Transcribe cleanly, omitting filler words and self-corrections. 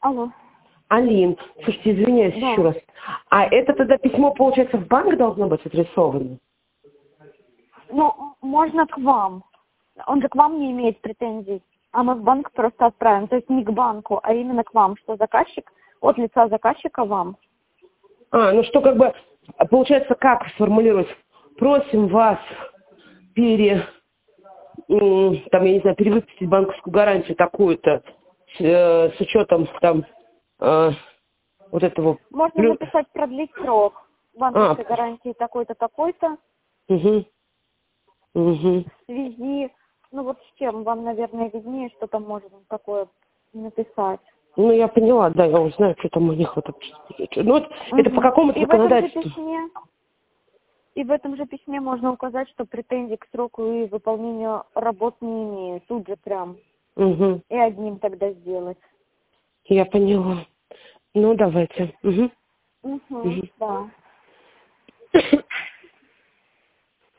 Алло. Алин, слушайте, извиняюсь Да. еще раз. А это тогда письмо, получается, в банк должно быть адресовано? Ну, можно к вам. Он же к вам не имеет претензий. А мы в банк просто отправим. То есть не к банку, а именно к вам, что заказчик, от лица заказчика вам. Ну что как бы, получается, как сформулировать? Просим вас там, я не знаю, перевыпустить банковскую гарантию такую-то с учетом там вот этого. Можно написать продлить срок банковской гарантии такой-то, такой-то. Угу. В связи, ну вот с чем вам, наверное, виднее, что там можно такое написать. Ну, я поняла, да, я узнаю, что там у них вот это. Ну, вот это по какому-то законодательству. И в этом же письме можно указать, что претензий к сроку и выполнению работ не имею. Тут же прям. Угу. И одним тогда сделать. Я поняла. Ну, давайте. Угу. Да.